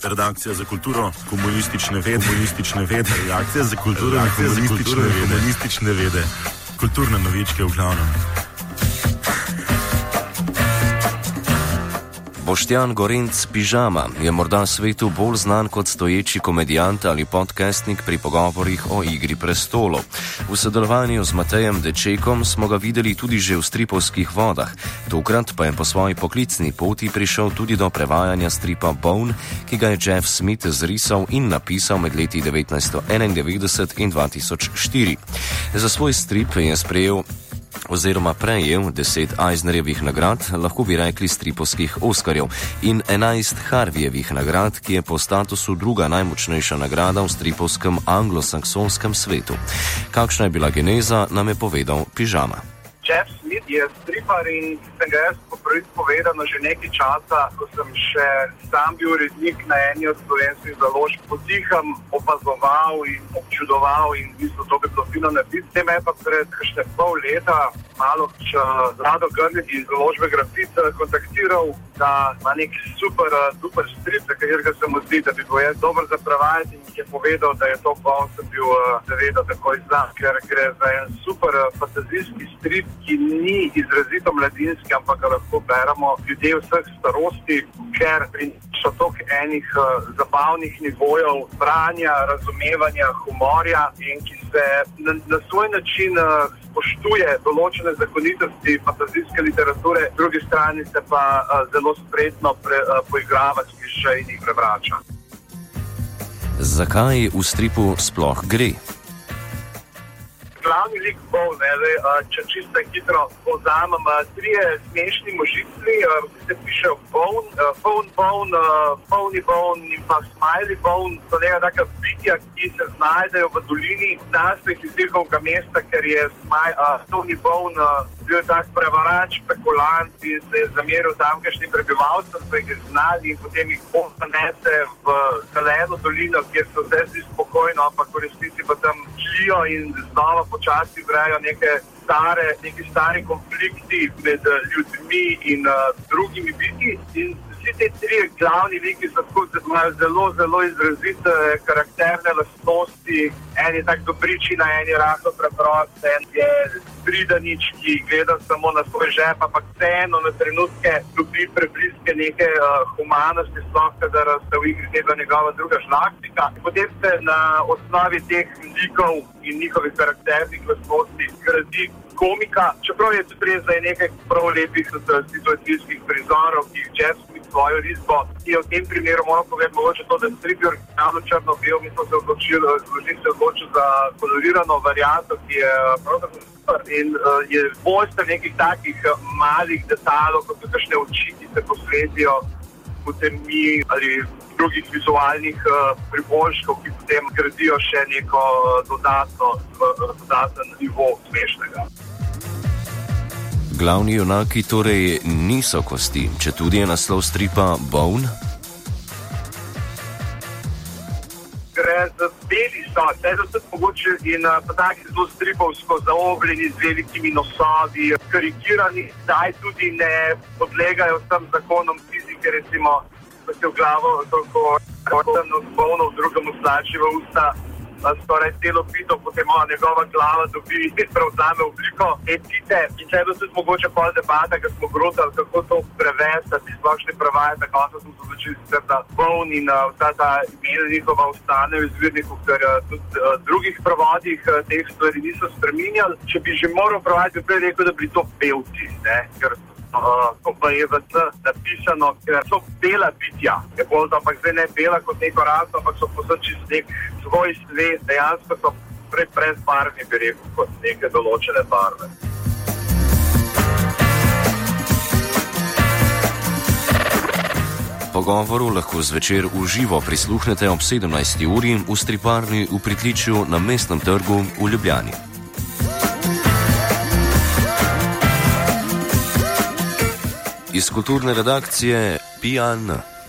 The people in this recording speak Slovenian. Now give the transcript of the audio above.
redakcija za kulturo, komunistične vede, redakcija za kulturo, komunistične vede, kulturne novičke v glavnem. Boštjan Gorenc Pižama je morda svetu bolj znan kot stoječi komedijant ali podcastnik pri pogovorih o Igri prestolov. V sodelovanju z Matejem Dečekom smo ga videli tudi že v stripovskih vodah. Tokrat pa je po svoji poklicni poti prišel tudi do prevajanja stripa Bone, ki ga je Jeff Smith zrisal in napisal med leti 1991 in 2004. Za svoj strip je sprejel oziroma prejel 10 Eisnerjevih nagrad, lahko bi rekli stripovskih Oskarjev, in 11 Harveyjevih nagrad, ki je po statusu druga najmočnejša nagrada v stripovskem anglosaksonskem svetu. Kakšna je bila geneza, nam je povedal Pižama. Jeff Smith je stripar in sem ga jaz prvič povedano že nekaj časa, ko sem še sam bil urednik na eni od slovenskih založb, potiham opazoval in občudoval in v bistvu to bi bilo fino narediti. Tem je pa pred kakšne pol leta malo Rado Grlić iz založbe Grafit kontaktiral, da ima nek super strip, za katerega se mu zdi, da bi bil jaz dober za prevajati, in je povedal, da je to Bone, sem bil seveda takoj za, ker gre za en super fantazijski strip, ki ni izrazito mladinski, ampak ga lahko beremo ljudje vseh starosti, ker prinaša toliko enih zabavnih nivojev branja, razumevanja, humorja, in ki se na svoj način spoštuje določene zakonitosti fantazijske literature, v drugi strani se pa zelo spretno poigrava s klišeji in jih prevrača. Zakaj v stripu sploh gre? Glavni lik Bone, če čisto hitro povzamem, trije smešni možicli, vsi se pišejo Bone, Pony Bone in pa Smiley Bone, so neka taka bitja, ki se znajdejo v dolini znanstvenih izdelkovega mesta, ker je Tony Bone bil tak prevarač, spekulant in se je zameril tamkajšnjim prebivalcem, so jih znali in potem jih ponese v zeleno dolino, kjer so vse zdi spokojno, ampak v resnici pa tam žijo in znova počasi vrejo neki stari konflikti med ljudmi in drugimi biti. In vsi te tri glavni liki imajo zelo izrazite karakterne lastnosti. En je tak dobričina, en je rahlo preprost, en je pridanič, ki gleda samo na svoj žep, ampak vseeno na trenutke dobi prebliske neke humanosti, sploh kadar se v igri gleda njegova druga žlahtika. Potem se na osnovi teh likov in njihovih karakternih lastnosti gradi komika, čeprav je tudi res, da je nekaj prav lepih situacijskih prizorov, ki jih Jeff Smith svojo risbo, ki je v tem primeru, moram povedati, mogoče to, da strip je originalno črno-bel, mi smo se odločili za kolorirano varianto, ki je pravzaprav super in je vojster nekih takih malih detalov, kot so kakšne oči, ki se posvetijo potem mi ali drugih vizualnih priboljškov, ki potem gradijo še neko dodaten nivo smešnega. Glavni junaki torej niso kosti, četudi je naslov stripa Bone? Gre za beli so, vse so tudi mogoče in pa taki zelo stripovsko zaobljeni z velikimi nosovi, karikirani, zdaj tudi ne podlegajo vsem zakonom fizike, recimo, da se v glavo toliko v drugemu slači v usta, skoraj celo pito, potem njegova glava dobi prevzame obliko etite. In če je bilo tudi mogoče pol debata, ker smo grotali, kako to prevesti, sploh še prevajati, na koncu smo se začeli sicer da Bone in vsa ta imena njihova ostanejo v izvirniku, ker tudi drugih prevodih teh stvari niso spreminjali. Če bi že moral prevajati, bi prej rekel, da bi to pevci, ne, ker ko pa je napisano, ker so bela bitja, je bolj, ampak zdaj ne bela kot neko raso, ampak so posebej nek svoj svet, dejansko so brezbarvni, bi rekel, kot neke določene barve. Pogovoru lahko zvečer v živo prisluhnete ob 17. uri v striparni v pritličju na Mestnem trgu v Ljubljani. Iz kulturne redakcije Pijan.